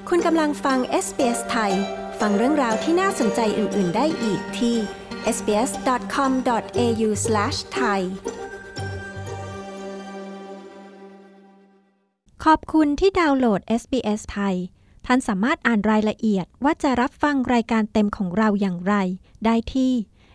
คุณกำลังฟัง SBS ไทยฟังเรื่องราวที่น่าสนใจอื่นๆได้อีกที่ sbs.com.au/thai ขอบคุณที่ดาวน์โหลด SBS ไทยท่านสามารถอ่านรายละเอียดว่าจะรับฟังรายการเต็มของเราอย่างไรได้ที่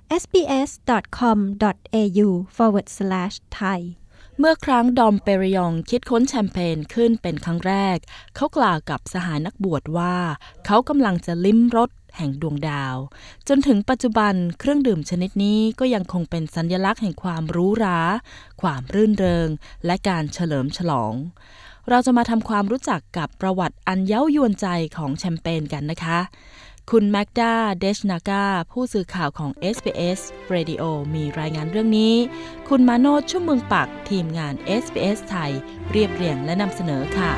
sbs.com.au/thai เมื่อครั้งดอมเปริยองคิดค้นแชมเปญขึ้นเป็นครั้งแรกเขากล่าวกับสหายนักบวชว่าเขากำลังจะลิ้มรสแห่งดวงดาวจนถึงปัจจุบันเครื่องดื่มชนิดนี้ก็ยังคงเป็นสัญลักษณ์แห่งความหรูหราความรื่นเริงและการเฉลิมฉลองเราจะมาทำความรู้จักกับประวัติอันเย้ายวนใจของแชมเปญกันนะคะคุณแมกดาเดชนากาผู้สื่อข่าวของ SBS Radio มีรายงานเรื่องนี้คุณมาโนช ชุ่มเมืองปักทีมงาน SBS ไทยเรียบเรียงและนำเสนอค่ะ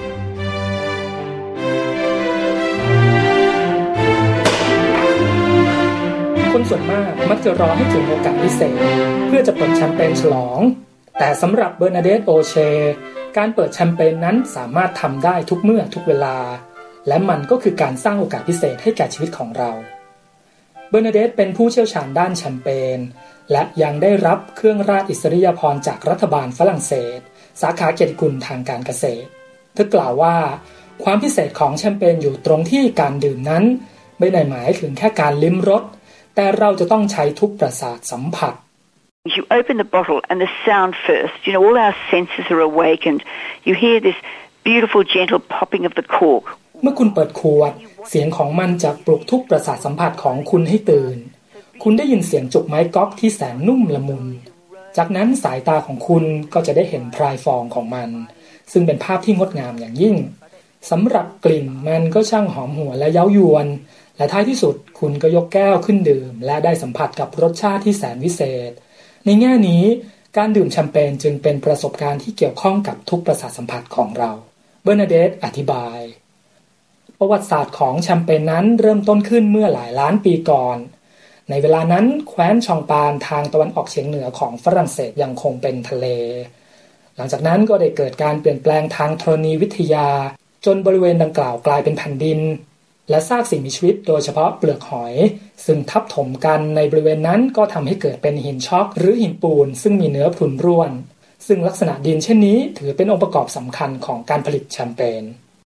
คนส่วนมากมักจะรอให้ถึงโอกาสพิเศษเพื่อจะเปิดแชมเปญฉลองแต่สำหรับเบอร์นาเดต โอเชการเปิดแชมเปญนั้นสามารถทำได้ทุกเมื่อทุกเวลาและมันก็คือการสร้างโอกาสพิเศษให้แก่ชีวิตของเราเบอร์นาเดตเป็นผู้เชี่ยวชาญด้านแชมเปญและยังได้รับเครื่องราชอิสริยาภรณ์จากรัฐบาลฝรั่งเศสสาขาเกียรติคุณทางการเกษตรเธอกล่าวว่าความพิเศษของแชมเปญอยู่ตรงที่การดื่มนั้นไม่ได้หมายถึงแค่การลิ้มรสแต่เราจะต้องใช้ทุกประสาทสัมผัส You open the bottle and the sound first. You know, all our senses are awakened. You hear this beautiful, gentle popping of the cork. เมื่อคุณเปิดขวดเสียงของมันจะปลุกทุกประสาทสัมผัสของคุณให้ตื่นคุณได้ยินเสียงจุกไม้ก๊อกที่แสนนุ่มละมุนจากนั้นสายตาของคุณก็จะได้เห็นพรายฟองของมันซึ่งเป็นภาพที่งดงามอย่างยิ่งสำหรับกลิ่นมันก็ช่างหอมหวนและเย้ายวนและท้ายที่สุดคุณก็ยกแก้วขึ้นดื่มและได้สัมผัสกับรสชาติที่แสนวิเศษในแง่นี้การดื่มแชมเปญจึงเป็นประสบการณ์ที่เกี่ยวข้องกับทุกประสาทสัมผัสของเราเบอร์นาเดตอธิบายประวัติศาสตร์ของแชมเปญนั้นเริ่มต้นขึ้นเมื่อหลายล้านปีก่อนในเวลานั้นแคว้นชองปานทางตะวันออกเฉียงเหนือของฝรั่งเศสยังคงเป็นทะเลหลังจากนั้นก็ได้เกิดการเปลี่ยนแปลงทางธรณีวิทยาจนบริเวณดังกล่าวกลายเป็นแผ่นดินและซากสิ่งมีชีวิตโดยเฉพาะเปลือกหอยซึ่งทับถมกันในบริเวณนั้นก็ทำให้เกิดเป็นหินช็อกหรือหินปูนซึ่งมีเนื้อพรุนร่วนซึ่งลักษณะดินเช่นนี้ถือเป็นองค์ประกอบสำคัญของการผลิตแชมเปญ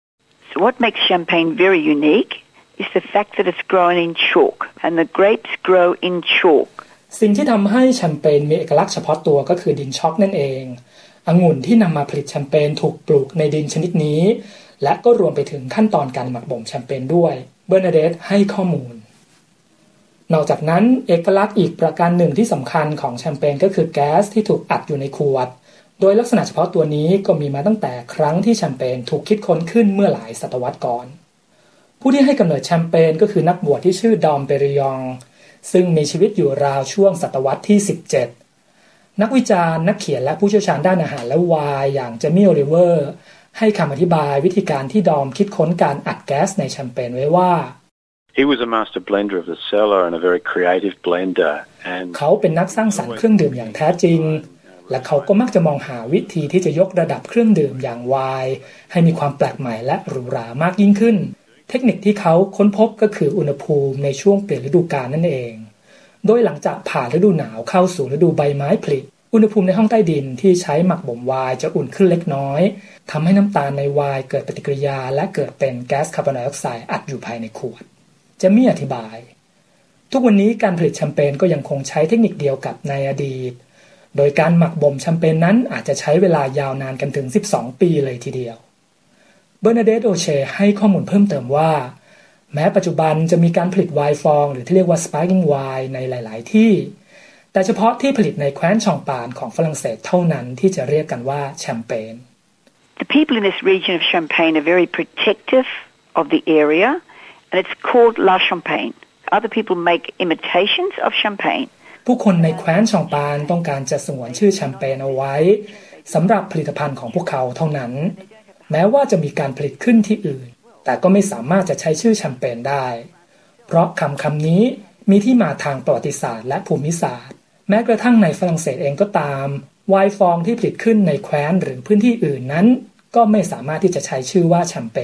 So what makes champagne very unique is the fact that it's grown in chalk and the grapes grow in chalk สิ่งที่ทำให้แชมเปญมีเอกลักษณ์เฉพาะตัวก็คือดินช็อกนั่นเององุ่นที่นำมาผลิตแชมเปญถูกปลูกในดินชนิดนี้และก็รวมไปถึงขั้นตอนการหมักบ่มแชมเปญด้วยเบอร์นาเดตให้ข้อมูลนอกจากนั้นเอกลักษณ์อีกประการหนึ่งที่สำคัญของแชมเปญก็คือแก๊สที่ถูกอัดอยู่ในขวดโดยลักษณะเฉพาะตัวนี้ก็มีมาตั้งแต่ครั้งที่แชมเปญถูกคิดค้นขึ้นเมื่อหลายศตวรรษก่อนผู้ที่ให้กำเนิดแชมเปญก็คือนักบวชที่ชื่อดอมเปริยองซึ่งมีชีวิตอยู่ราวช่วงศตวรรษที่17นักวิจารณ์นักเขียนและผู้เชี่ยวชาญด้านอาหารและไวน์อย่างเจมี่ โอลิเวอร์ให้คำอธิบายวิธีการที่ดอมคิดค้นการอัดแก๊สในแชมเปญไว้ว่า He was a master blender of the cellar and a very creative blender and เขาเป็นนักสร้างสรรค์เครื่องดื่มอย่างแท้จริงและเขาก็มักจะมองหาวิธีที่จะยกระดับเครื่องดื่มอย่างไวน์ให้มีความแปลกใหม่และหรูหรามากยิ่งขึ้นเทคนิคที่เขาค้นพบก็คืออุณหภูมิในช่วงเปลี่ยนฤดูกาลนั่นเองโดยหลังจากผ่านฤดูหนาวเข้าสู่ฤดูใบไม้ผลิอุณหภูมิในห้องใต้ดินที่ใช้หมักบ่มไวน์จะอุ่นขึ้นเล็กน้อยทำให้น้ำตาลในไวน์เกิดปฏิกิริยาและเกิดเป็นแก๊สคาร์บอนไดออกไซด์อัดอยู่ภายในขวดจะมีอธิบายทุกวันนี้การผลิตแชมเปญก็ยังคงใช้เทคนิคเดียวกับในอดีตโดยการหมักบ่มแชมเปญนั้นอาจจะใช้เวลายาวนานกันถึง12ปีเลยทีเดียวเบอร์นาเดต โอเชให้ข้อมูลเพิ่มเติมว่าแม้ปัจจุบันจะมีการผลิตไวน์ฟองหรือที่เรียกว่า sparkling wine ในหลายๆที่แต่เฉพาะที่ผลิตในแคว้นชองปานของฝรั่งเศสเท่านั้นที่จะเรียกกันว่าแชมเปญ The people in this region of Champagne are very protective of the area and it's called La Champagne. Other people make imitations of champagne. ผู้คนในแคว้นชองปานต้องการจะสงวนชื่อแชมเปญเอาไว้สำหรับผลิตภัณฑ์ของพวกเขาเท่านั้นแม้ว่าจะมีการผลิตขึ้นที่อื่นแต่ก็ไม่สามารถจะใช้ชื่อแชมเปญได้เพราะคำนี้มีที่มาทางประวัติศาสตร์และภูมิศาสตร์แม้กระทั่งในฝรั่งเศสเองก็ตามไวน์ฟองที่ผลิตขึ้นในแคว้นหรือพื้นที่อื่นนั้นก็ไม่สามารถที่จะใช้ชื่อว่าแชมเปญ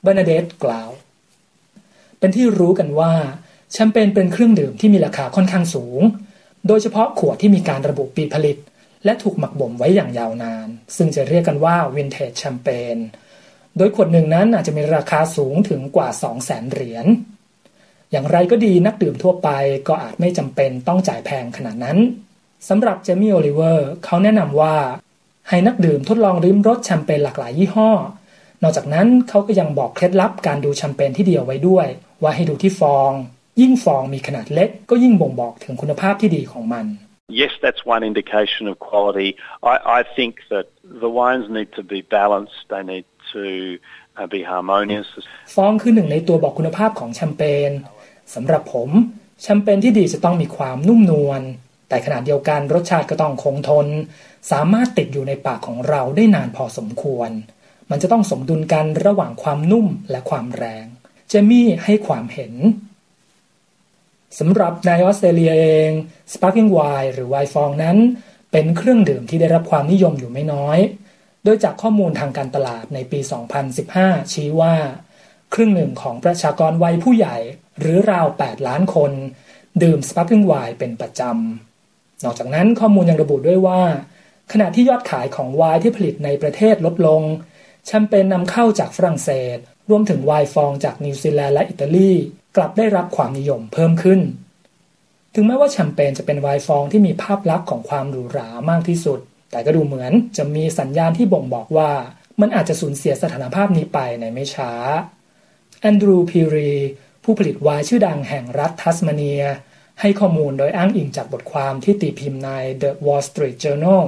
เบอร์นาเดตกล่าวเป็นที่รู้กันว่าแชมเปญเป็นเครื่องดื่มที่มีราคาค่อนข้างสูงโดยเฉพาะขวดที่มีการระบุปีผลิตและถูกหมักบ่มไว้อย่างยาวนานซึ่งจะเรียกกันว่าวินเทจแชมเปญโดยขวดหนึ่งนั้นอาจจะมีราคาสูงถึงกว่า 200,000 เหรียญอย่างไรก็ดีนักดื่มทั่วไปก็อาจไม่จำเป็นต้องจ่ายแพงขนาดนั้นสำหรับเจมี่โอลิเวอร์เขาแนะนำว่าให้นักดื่มทดลองริมรสแชมเปญหลากหลายยี่ห้อนอกจากนั้นเขาก็ยังบอกเคล็ดลับการดูแชมเปญที่เดียวไว้ด้วยว่าให้ดูที่ฟองยิ่งฟองมีขนาดเล็กก็ยิ่งบ่งบอกถึงคุณภาพที่ดีของมัน Yes, that's one indication of quality. I think that the wines need to be balanced. They need to be harmonious. ฟองคือหนึ่งในตัวบอกคุณภาพของแชมเปญสำหรับผมแชมเปญที่ดีจะต้องมีความนุ่มนวลแต่ขณะเดียวกันรสชาติก็ต้องคงทนสามารถติดอยู่ในปากของเราได้นานพอสมควรมันจะต้องสมดุลกันระหว่างความนุ่มและความแรงเจมี่ให้ความเห็นสำหรับในออสเตรเลียเอง Sparkling Wine หรือไวน์ฟองนั้นเป็นเครื่องดื่มที่ได้รับความนิยมอยู่ไม่น้อยโดยจากข้อมูลทางการตลาดในปี 2015 ชี้ว่าครึ่งหนึ่งของประชากรวัยผู้ใหญ่หรือราว 8 ล้านคนดื่ม Sparkling Wine เป็นประจำนอกจากนั้นข้อมูลยังระบุด้วยว่าขณะที่ยอดขายของไวน์ที่ผลิตในประเทศลดลงแชมเปญนำเข้าจากฝรั่งเศสรวมถึงไวน์ฟองจากนิวซีแลนด์และอิตาลีกลับได้รับความนิยมเพิ่มขึ้นถึงแม้ว่าแชมเปญจะเป็นไวน์ฟองที่มีภาพลักษณ์ของความหรูหรามากที่สุดแต่ก็ดูเหมือนจะมีสัญญาณที่บ่งบอกว่ามันอาจจะสูญเสียสถานภาพนี้ไปในไม่ช้าแอนดรูว์พีรีผู้ผลิตไวน์ชื่อดังแห่งรัฐทัสมาเนียให้ข้อมูลโดยอ้างอิงจากบทความที่ตีพิมพ์ใน The Wall Street Journal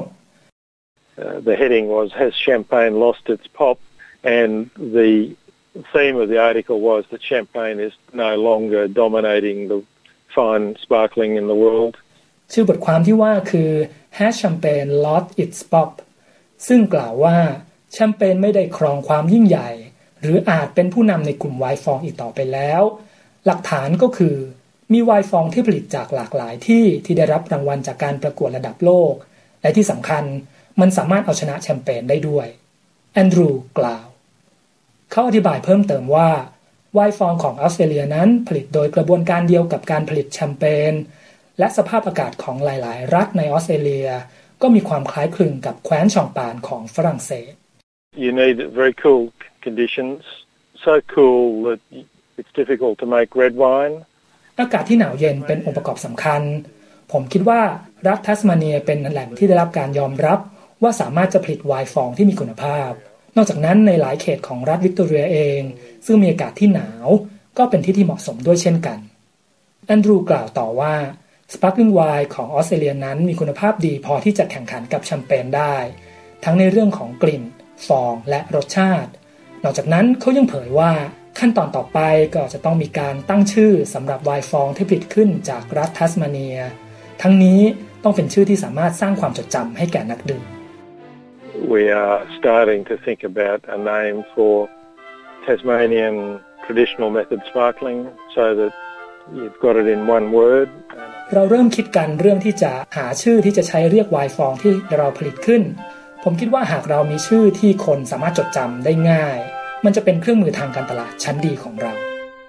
The heading was Has Champagne Lost Its Pop? And the theme of the article was that champagne is no longer dominating the fine sparkling in the world. ชื่อบทความที่ว่าคือ Has Champagne Lost Its Pop? ซึ่งกล่าวว่าแชมเปญไม่ได้ครองความยิ่งใหญ่หรืออาจเป็นผู้นำในกลุ่มไวน์ฟองอีกต่อไปแล้วหลักฐานก็คือมีไวน์ฟองที่ผลิตจากหลากหลายที่ได้รับรางวัลจากการประกวดระดับโลกและที่สำคัญมันสามารถเอาชนะแชมเปญได้ด้วยแอนดรูว์กล่าวเขาอธิบายเพิ่มเติมว่าไวน์ฟองของออสเตรเลียนั้นผลิตโดยกระบวนการเดียวกับการผลิตแชมเปญและสภาพอากาศของหลายๆรัฐในออสเตรเลียก็มีความคล้ายคลึงกับแคว้นชองปานของฝรั่งเศส You need very cool conditions, so cool that it's difficult to make red wine. อากาศที่หนาวเย็นเป็นองค์ประกอบสำคัญผมคิดว่ารัฐทัสมาเนียเป็นแหล่งที่ได้รับการยอมรับว่าสามารถจะผลิตไวน์ฟองที่มีคุณภาพนอกจากนั้นในหลายเขตของรัฐวิกตอเรียเองซึ่งมีอากาศที่หนาวก็เป็นที่เหมาะสมด้วยเช่นกันแอนดรูว์กล่าวต่อว่าสปาร์คลิงไวน์ของออสเตรเลียนั้นมีคุณภาพดีพอที่จะแข่งขันกับแชมเปญได้ทั้งในเรื่องของกลิ่นฟองและรสชาตินอกจากนั้นเขายังเผยว่าขั้นตอนต่อไปก็จะต้องมีการตั้งชื่อสำหรับไวน์ฟองที่ผลิตขึ้นจากรัฐทัสมาเนียทั้งนี้ต้องเป็นชื่อที่สามารถสร้างความจดจำให้แก่นักดื่ม We are starting to think about a name for Tasmanian traditional method sparkling so that you've got it in one word. เราเริ่มคิดกันเรื่องที่จะหาชื่อที่จะใช้เรียกไวน์ฟองที่เราผลิตขึ้นผมคิดว่าหากเรามีชื่อที่คนสามารถจดจำได้ง่ายมันจะเป็นเครื่องมือทางการตลาดชั้นดีของเรา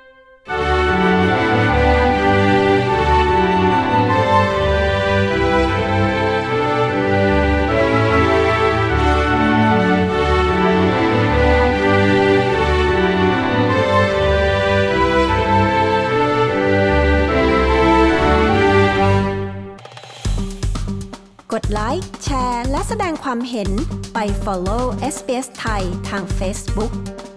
กดไลค์แชร์และแสดงความเห็นไป follow SBS ไทยทาง Facebook